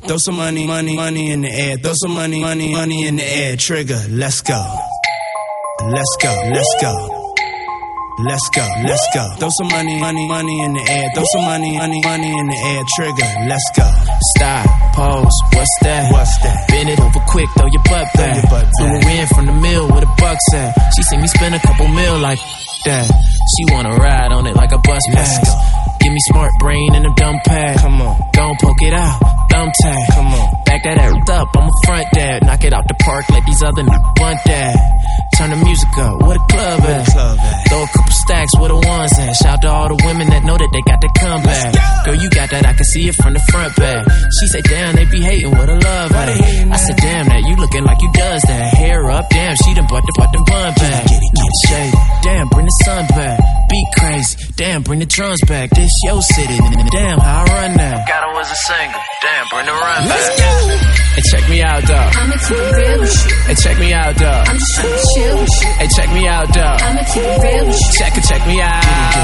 Throw some money in the air. Throw some money in the air. Trigger, let's go. Let's go. Throw some money in the air. Throw some money in the air. Trigger, let's go. Stop, pose, what's that? Bend it over quick, throw your butt back. Flew her in from the mill where the bucks at. She seen me spend a couple mil like that. She wanna ride on it like a bus pass. Give me smart brain and a dumb pad. Come on, don't poke it out, thumb tag. Come on, back that ass up, I'm a front dad. Knock it out the park like these other want that. Turn the music up, where the club at? Throw a couple stacks where the ones at. Shout to all the women that know that they got the comeback. Girl, you got that, I can see it from the front back. She said, damn, they be hating where the love at. I said, damn, that you looking like you does that. Hair up, damn, she done bought the bun back. Shade, damn, bring the sun back. Beat crazy, damn, bring the drums back. This your city, damn, how I run now. Got her as a single, damn, bring the run back. Hey, check me out, dog. I'ma keep it real with you. Hey, check me out, dog. I'm just trying to chill with you. Hey, check me out, dog. I'ma keep it real with you. Check me out.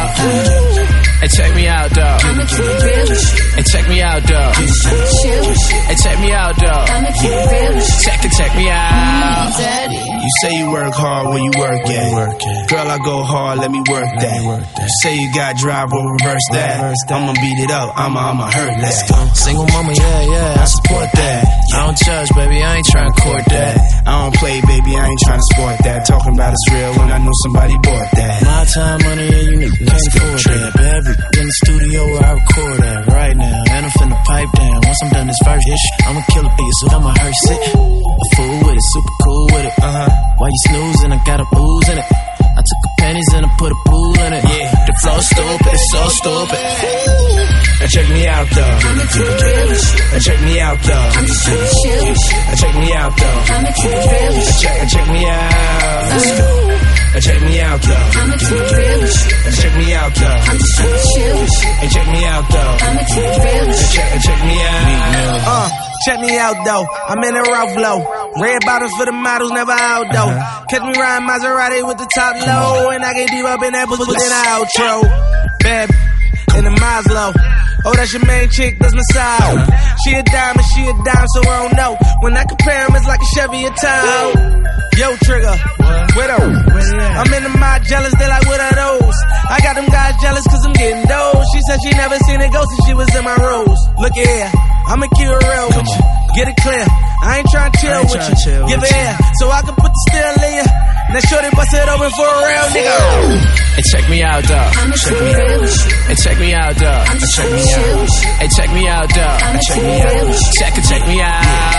Hey, check me out, dog. I'ma keep it real with you. Hey, check me out, dog. I'm just trying to chill with you. Hey, check me out, dog. I'ma keep it real with you. Check me out. Daddy. You say you work hard, where you work at? Girl, I go hard, let me work that. You say you got drive, we'll reverse that. I'ma beat it up, I'ma hurt that. Single mama, yeah, I support that. I don't judge, baby, I ain't trying to court that. I don't play, baby, I ain't trying to sport that. Talking about it's real when I know somebody bought that. My time, money, and you can't afford that. Baby, in the studio where I record at right now. And I'm finna pipe down. Once I'm done this first ish, I'ma kill it for you, so I'ma hearse it. A fool with it, super cool with it. While you snoozing, I got a booze in it. I took the panties and I put a pool in it. Yeah, the flow stupid, it's so stupid. Now check me out, though. I'ma keep it real with you. Now check me out, though. I'm just trying to chill with you. Now check me out, though. I'ma keep it real with you. Check me out. Now check me out, though. I'ma keep it real with you. Now check me out, though. I'm just trying to chill with you. And check me out, though. I'ma keep it real with you. Check me out. Check me out though, I'm in a rough flow. Red bottoms for the models, never out though. Catch me riding Maserati with the top low, and I get deep up in that pussy within the outro. Bad in the Maslow. Oh, that's your main chick, that's my side. She a dime, so I don't know. When I compare them, it's like a Chevy or Tahoe. Yo, Trigger, Widow. I'm in the mob jealous, they like, what are those? I got them guys jealous cause I'm getting those. She said she never seen a ghost since she was in my rose. Look at here, I'ma keep it real with you. Get it clear, I ain't tryna chill with you. Give it here, so I can put the steel in you. Now shorty bust it open for a real nigga. Hey, check me out, dog. I'ma keep it real with you. Hey, check me out, dog. I'm just trying to chill with you. Hey, check me out, dog. I'ma keep it real with you. Check me out.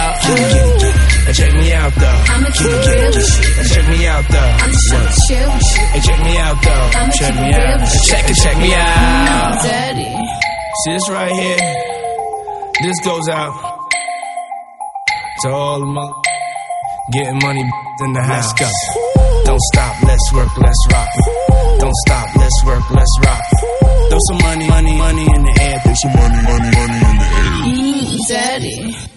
Check me out, though. I'ma keep it real with you. Check me out, though. I'm just trying to chill with you. Hey, check me out, though. I'ma keep it real with you. Check me out. Daddy. See this right here? This goes out to all the mother getting money in the house. Let's go. Don't stop, let's work, let's rock. Don't stop, let's work, let's rock. Throw some money in the air. Throw some money in the air. Daddy.